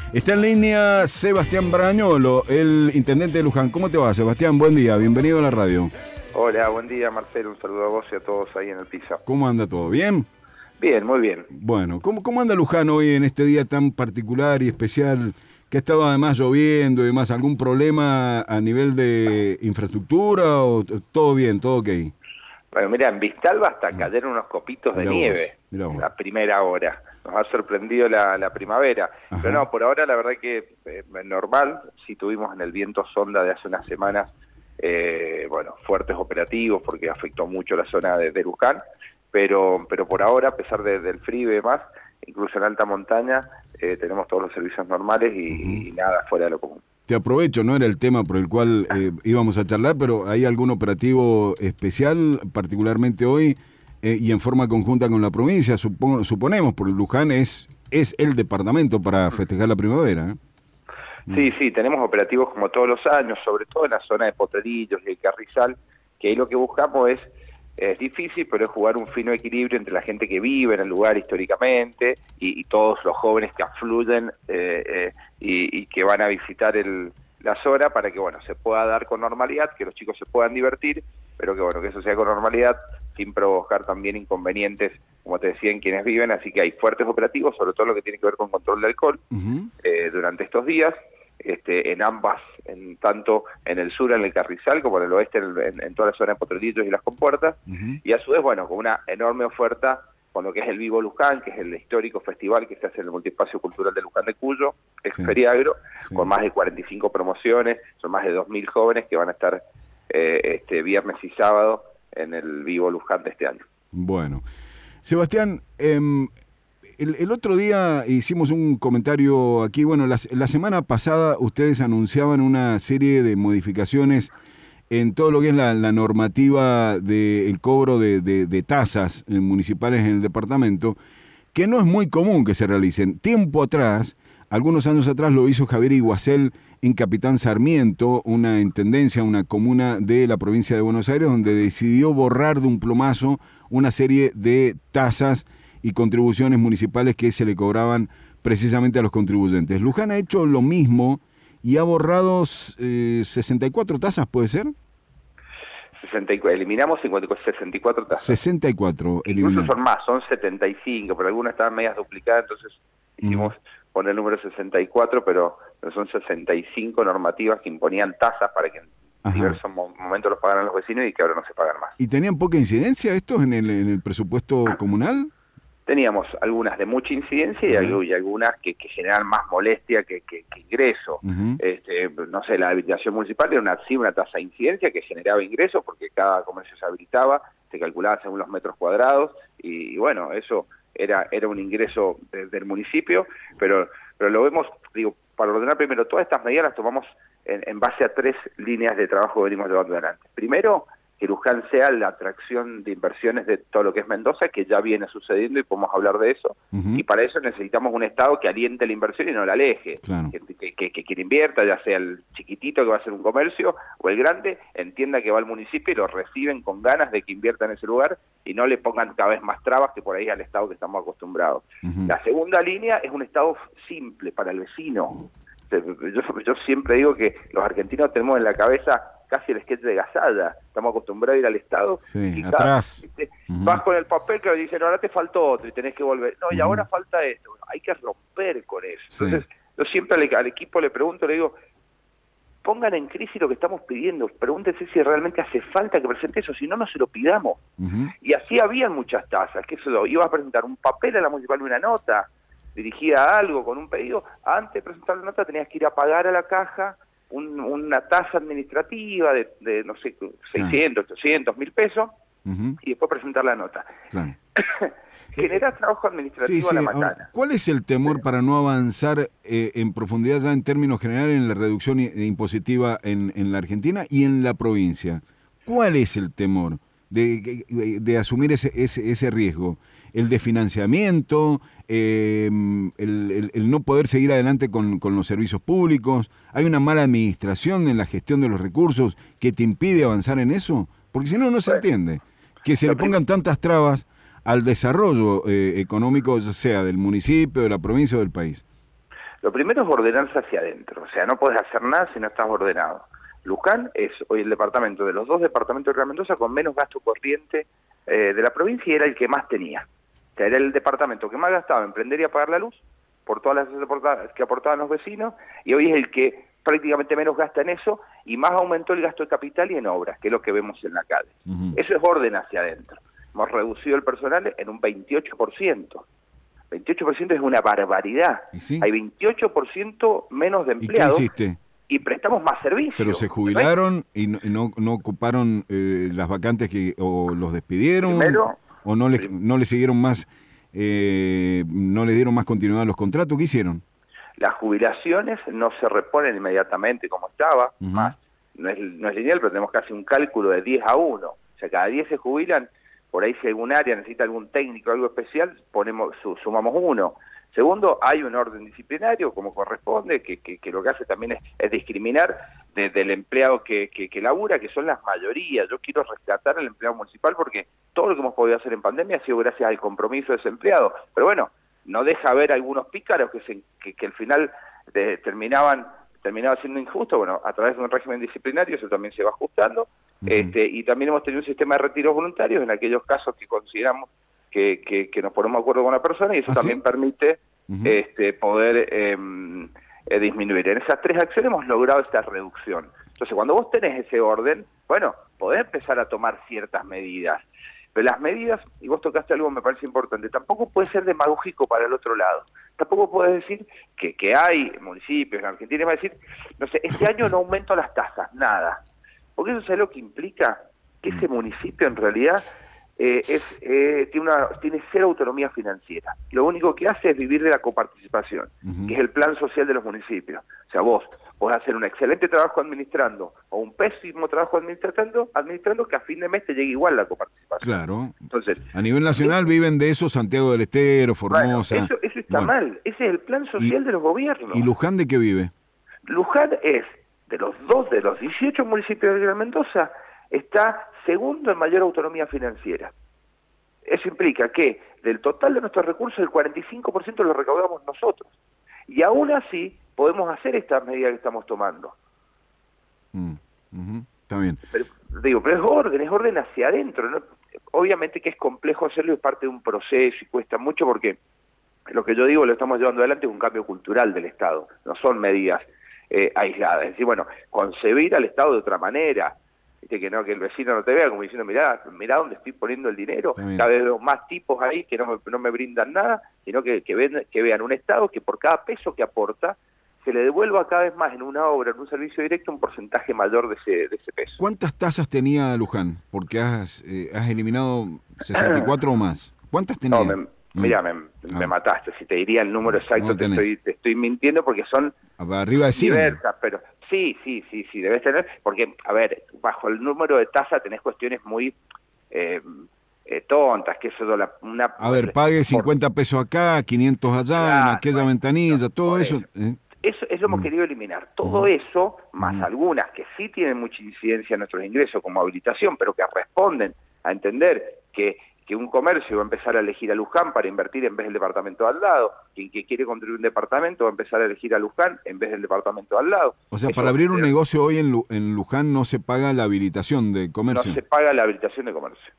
Está en línea Sebastián Brañolo, el intendente de Luján. ¿Cómo te va, Sebastián? Buen día, bienvenido a la radio. Hola, buen día, Marcelo. Un saludo a vos y a todos ahí en el piso. ¿Cómo anda todo? ¿Bien? Bien, muy bien. Bueno, ¿cómo anda Luján hoy en este día tan particular y especial que ha estado además lloviendo y demás? ¿Algún problema a nivel de infraestructura o todo bien, todo ok? Bueno, mira, en Vistalba hasta cayeron unos copitos de nieve a primera hora. Nos ha sorprendido la primavera. Ajá. Pero no, por ahora la verdad que normal. Sí tuvimos en el viento sonda de hace unas semanas, fuertes operativos porque afectó mucho la zona de Luján. Pero por ahora, a pesar del frío y demás, incluso en alta montaña, tenemos todos los servicios normales y nada fuera de lo común. Te aprovecho, no era el tema por el cual íbamos a charlar, pero ¿hay algún operativo especial, particularmente hoy, y en forma conjunta con la provincia? Suponemos, porque Luján es el departamento para festejar la primavera, ¿eh? Sí, tenemos operativos como todos los años, sobre todo en la zona de Potrerillos y el Carrizal, que ahí lo que buscamos es difícil, pero es jugar un fino equilibrio entre la gente que vive en el lugar históricamente y todos los jóvenes que afluyen y que van a visitar la zona para que se pueda dar con normalidad, que los chicos se puedan divertir, pero que eso sea con normalidad sin provocar también inconvenientes, como te decía, en quienes viven. Así que hay fuertes operativos, sobre todo lo que tiene que ver con control de alcohol durante estos días. En ambas, tanto en el sur, en el Carrizal, como en el oeste, en toda la zona de Potrerillos y las Compuertas, y a su vez, con una enorme oferta con lo que es el Vivo Luján, que es el histórico festival que se hace en el Multiespacio Cultural de Luján de Cuyo, Feriagro, con más de 45 promociones, son más de 2.000 jóvenes que van a estar viernes y sábado en el Vivo Luján de este año. Bueno, Sebastián, el otro día hicimos un comentario aquí. La semana pasada ustedes anunciaban una serie de modificaciones en todo lo que es la normativa del cobro de tasas municipales en el departamento, que no es muy común que se realicen. Tiempo atrás, algunos años atrás, lo hizo Javier Iguacel en Capitán Sarmiento, una intendencia, una comuna de la provincia de Buenos Aires, donde decidió borrar de un plumazo una serie de tasas y contribuciones municipales que se le cobraban precisamente a los contribuyentes. Luján ha hecho lo mismo y ha borrado 64 tasas, ¿puede ser? 64, eliminamos 64 tasas. 64 eliminamos. Incluso son más, son 75, pero algunas estaban medias duplicadas, entonces hicimos poner el número 64, pero son 65 normativas que imponían tasas para que en diversos momentos los pagaran los vecinos y que ahora no se pagan más. ¿Y tenían poca incidencia estos en el presupuesto comunal? Teníamos algunas de mucha incidencia y algunas que generan más molestia que ingreso. No sé, la habilitación municipal era una tasa de incidencia que generaba ingresos porque cada comercio se habilitaba, se calculaba según los metros cuadrados y eso era un ingreso del municipio, pero lo vemos, para ordenar primero, todas estas medidas las tomamos en base a 3 líneas de trabajo que venimos llevando adelante. Primero, que Luján sea la atracción de inversiones de todo lo que es Mendoza, que ya viene sucediendo y podemos hablar de eso, y para eso necesitamos un Estado que aliente la inversión y no la aleje, claro. que quien invierta, ya sea el chiquitito que va a hacer un comercio o el grande, entienda que va al municipio y lo reciben con ganas de que invierta en ese lugar y no le pongan cada vez más trabas que por ahí al Estado que estamos acostumbrados. La segunda línea es un Estado simple para el vecino. Yo siempre digo que los argentinos tenemos en la cabeza casi el sketch de Gasalla, estamos acostumbrados a ir al Estado y atrás. Vas con el papel que dicen, ahora te faltó otro y tenés que volver, y ahora falta esto. Hay que romper con eso. Entonces yo siempre al equipo le pregunto, le digo, pongan en crisis lo que estamos pidiendo, pregúntense si realmente hace falta que presente eso, si no, no se lo pidamos. Y así habían muchas tasas, que eso ibas a presentar un papel a la municipal, una nota dirigida a algo con un pedido, antes de presentar la nota tenías que ir a pagar a la caja una tasa administrativa de no sé, 600, 800, 1.000 pesos, y después presentar la nota. Claro. Generar trabajo administrativo a la macana. Ahora, ¿cuál es el temor para no avanzar en profundidad ya en términos generales en la reducción impositiva en la Argentina y en la provincia? ¿Cuál es el temor de asumir ese riesgo? ¿El de financiamiento? El no poder seguir adelante con los servicios públicos? ¿Hay una mala administración en la gestión de los recursos que te impide avanzar en eso? Porque si no, no se entiende. Que se le pongan tantas trabas al desarrollo económico, ya sea del municipio, de la provincia o del país. Lo primero es ordenarse hacia adentro, o sea, no podés hacer nada si no estás ordenado. Luján es hoy el departamento de los 2 departamentos de Gran Mendoza con menos gasto corriente de la provincia, y era el que más tenía. O sea, era el departamento que más gastaba en prender y apagar la luz por todas las que aportaban los vecinos, y hoy es el que prácticamente menos gasta en eso, y más aumentó el gasto de capital y en obras, que es lo que vemos en la calle. Eso es orden hacia adentro. Hemos reducido el personal en un 28%. 28% es una barbaridad. ¿Sí? Hay 28% menos de empleados. ¿Y qué hiciste? Y prestamos más servicios. Pero se jubilaron y no ocuparon las vacantes o los despidieron. Primero, o no le siguieron más, no le dieron más continuidad a los contratos. ¿Qué hicieron? Las jubilaciones no se reponen inmediatamente como estaba, más no es lineal, pero tenemos casi un cálculo de 10 a 1. O sea, cada 10 se jubilan, por ahí si algún área necesita algún técnico, algo especial, sumamos 1. Segundo, hay un orden disciplinario, como corresponde, que lo que hace también es discriminar del empleado que labura, que son las mayorías. Yo quiero rescatar al empleado municipal porque todo lo que hemos podido hacer en pandemia ha sido gracias al compromiso de ese empleado. Pero bueno, no deja ver algunos pícaros que al final terminaba siendo injusto. Bueno, a través de un régimen disciplinario eso también se va ajustando. Y también hemos tenido un sistema de retiros voluntarios en aquellos casos que consideramos que nos ponemos de acuerdo con la persona, y eso también permite poder disminuir. En esas 3 acciones hemos logrado esta reducción. Entonces, cuando vos tenés ese orden, bueno, podés empezar a tomar ciertas medidas. Pero las medidas, y vos tocaste algo que me parece importante, tampoco puede ser demagógico para el otro lado. Tampoco podés decir que hay municipios en Argentina y va a decir, no sé, este año no aumento las tasas, nada. Porque eso es lo que implica que ese municipio en realidad tiene cero autonomía financiera. Lo único que hace es vivir de la coparticipación, que es el plan social de los municipios. O sea, vos podés hacer un excelente trabajo administrando o un pésimo trabajo administrando que a fin de mes te llegue igual la coparticipación. Claro. Entonces, a nivel nacional viven de eso Santiago del Estero, Formosa. Bueno, eso está mal. Ese es el plan social de los gobiernos. ¿Y Luján de qué vive? Luján es, de los 18 municipios de Gran Mendoza, está segundo en mayor autonomía financiera. Eso implica que del total de nuestros recursos el 45% lo recaudamos nosotros. Y aún así podemos hacer estas medidas que estamos tomando. Está bien. Pero es orden hacia adentro, ¿no? Obviamente que es complejo hacerlo, es parte de un proceso y cuesta mucho porque lo que yo digo lo estamos llevando adelante es un cambio cultural del Estado, no son medidas aisladas. Es decir, bueno, concebir al Estado de otra manera, que el vecino no te vea como diciendo, mirá dónde estoy poniendo el dinero. Cada vez veo más tipos ahí que no me brindan nada, sino que vean un Estado que por cada peso que aporta se le devuelva cada vez más en una obra, en un servicio directo, un porcentaje mayor de ese peso. ¿Cuántas tasas tenía Luján? Porque has eliminado 64 o más. ¿Cuántas tenía? No, me mataste. Si te diría el número exacto, te estoy mintiendo porque son arriba de 100. Diversas, pero sí, debes tener, porque, a ver, bajo el número de tasa tenés cuestiones muy tontas, que eso A ver, pague 50 pesos acá, 500 allá, en aquella ventanilla, todo eso. Eso lo hemos querido eliminar. Todo eso, más algunas que sí tienen mucha incidencia en nuestros ingresos, como habilitación, pero que responden a entender que un comercio va a empezar a elegir a Luján para invertir en vez del departamento de al lado, quien que quiere construir un departamento va a empezar a elegir a Luján en vez del departamento de al lado. O sea, para abrir un negocio hoy en Luján no se paga la habilitación de comercio. No se paga la habilitación de comercio.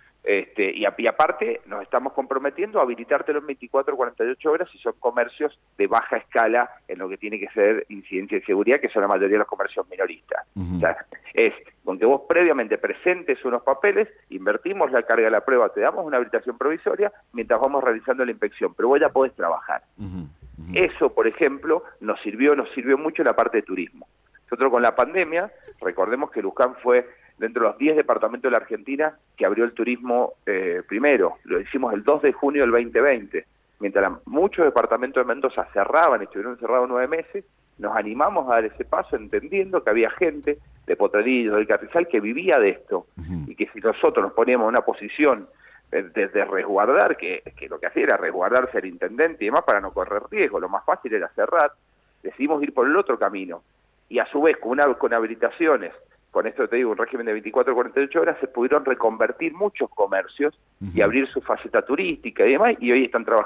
Y aparte nos estamos comprometiendo a habilitártelo en 24 o 48 horas si son comercios de baja escala en lo que tiene que ser incidencia de seguridad, que son la mayoría de los comercios minoristas. O sea, es con que vos previamente presentes unos papeles, invertimos la carga de la prueba, te damos una habilitación provisoria mientras vamos realizando la inspección, pero vos ya podés trabajar. Eso, por ejemplo, nos sirvió mucho en la parte de turismo. Nosotros con la pandemia, recordemos que Luján fue dentro de los 10 departamentos de la Argentina que abrió el turismo primero. Lo hicimos el 2 de junio del 2020. Mientras muchos departamentos de Mendoza cerraban, estuvieron cerrados 9 meses, nos animamos a dar ese paso entendiendo que había gente de Potrerillos, del Carrizal, que vivía de esto. Y que si nosotros nos poníamos en una posición de resguardar, que lo que hacía era resguardarse el intendente y demás para no correr riesgo, lo más fácil era cerrar, decidimos ir por el otro camino. Y a su vez, con habilitaciones, con esto te digo, un régimen de 24 o 48 horas, se pudieron reconvertir muchos comercios y abrir su faceta turística y demás, y hoy están trabajando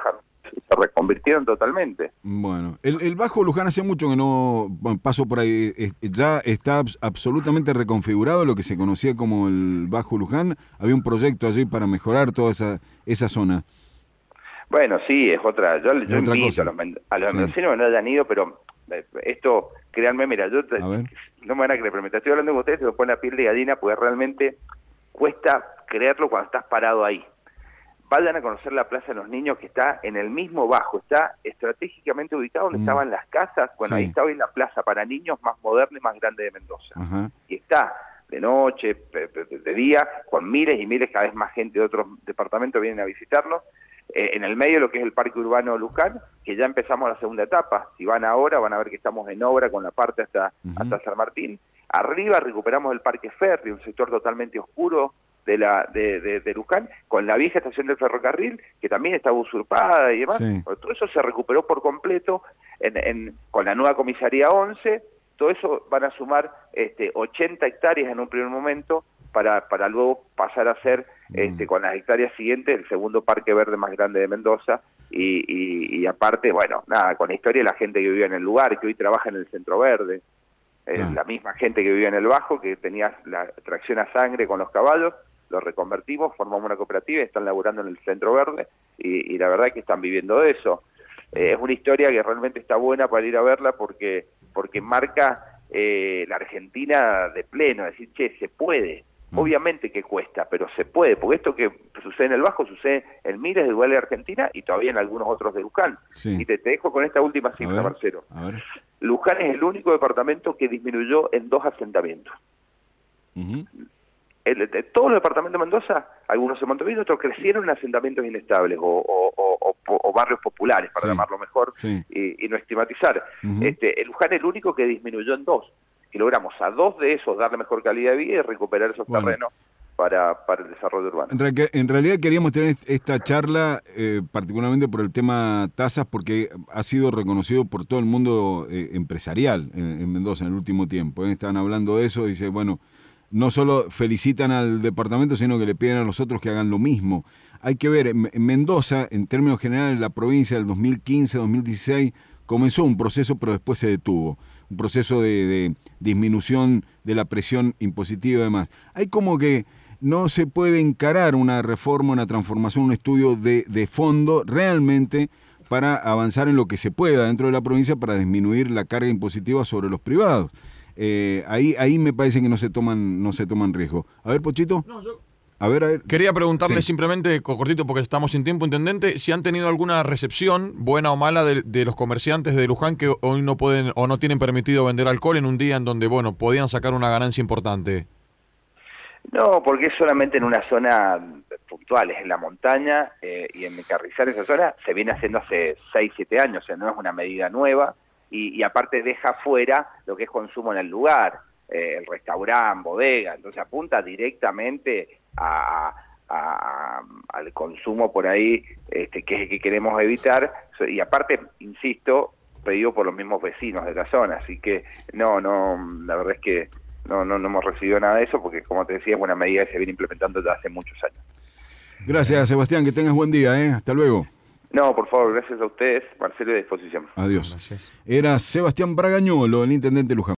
se reconvirtieron totalmente. Bueno, el Bajo Luján hace mucho que no paso por ahí. Ya está absolutamente reconfigurado lo que se conocía como el Bajo Luján. Había un proyecto allí para mejorar toda esa zona. Bueno, sí, es otra. Yo otra invito cosa. a los mendocinos que no hayan ido, pero esto, créanme, mira, no me van a creer, pero mientras estoy hablando con ustedes se me pone la piel de gallina porque realmente cuesta creerlo cuando estás parado ahí. Vayan a conocer la Plaza de los Niños, que está en el mismo Bajo, está estratégicamente ubicado donde estaban las casas. Bueno, ahí está hoy la plaza para niños más moderna y más grande de Mendoza. Ajá. Y está de noche, de día, con miles y miles, cada vez más gente de otros departamentos vienen a visitarlo. En el medio lo que es el Parque Urbano Luján, que ya empezamos la segunda etapa. Si van ahora, van a ver que estamos en obra con la parte hasta San Martín. Arriba recuperamos el Parque Ferry, un sector totalmente oscuro de Luján, con la vieja estación del ferrocarril, que también estaba usurpada y demás. Sí. Todo eso se recuperó por completo con la nueva comisaría 11. Todo eso van a sumar 80 hectáreas en un primer momento, para luego pasar a ser, con las hectáreas siguientes, el segundo parque verde más grande de Mendoza, y aparte, bueno, nada, con la historia de la gente que vivía en el lugar, que hoy trabaja en el Centro Verde, la misma gente que vivía en el Bajo, que tenía la tracción a sangre con los caballos, lo reconvertimos, formamos una cooperativa y están laburando en el Centro Verde, y la verdad es que están viviendo de eso. Es una historia que realmente está buena para ir a verla porque marca la Argentina de pleno, es decir, che, se puede. Obviamente que cuesta, pero se puede, porque esto que sucede en el Bajo sucede en miles de lugares de Argentina y todavía en algunos otros de Luján. Sí. Y te dejo con esta última cifra, Marcelo. Luján es el único departamento que disminuyó en 2 asentamientos. Todos los departamentos de Mendoza, algunos se mantuvieron, otros crecieron en asentamientos inestables o barrios populares, para llamarlo mejor, y no estigmatizar. El Luján es el único que disminuyó en 2. Que logramos a 2 de esos darle mejor calidad de vida y recuperar esos terrenos para el desarrollo urbano. En realidad queríamos tener esta charla particularmente por el tema tasas, porque ha sido reconocido por todo el mundo empresarial en Mendoza en el último tiempo. Están hablando de eso, dice, bueno, no solo felicitan al departamento, sino que le piden a los otros que hagan lo mismo. Hay que ver, en Mendoza, en términos generales, la provincia del 2015-2016 comenzó un proceso, pero después se detuvo. Un proceso de disminución de la presión impositiva y demás. Hay como que no se puede encarar una reforma, una transformación, un estudio de fondo realmente para avanzar en lo que se pueda dentro de la provincia para disminuir la carga impositiva sobre los privados. Ahí me parece que no se toman riesgo. A ver, Pochito. No, A ver. Quería preguntarle simplemente, cortito porque estamos sin tiempo, intendente, si han tenido alguna recepción, buena o mala, de los comerciantes de Luján que hoy no pueden o no tienen permitido vender alcohol en un día en donde, bueno, podían sacar una ganancia importante. No, porque es solamente en una zona puntual, es en la montaña, y en Carrizal, esa zona, se viene haciendo hace 6, 7 años, o sea, no es una medida nueva, y aparte deja fuera lo que es consumo en el lugar, el restaurante, bodega, entonces apunta directamente al consumo por ahí, que es el que queremos evitar, y aparte, insisto, pedido por los mismos vecinos de la zona, así que no, la verdad es que no hemos recibido nada de eso, porque como te decía, es una medida que se viene implementando desde hace muchos años. Gracias, Sebastián, que tengas buen día, hasta luego. No, por favor, gracias a ustedes, Marcelo, a disposición. Adiós. Gracias. Era Sebastián Bragañolo, el intendente Luján.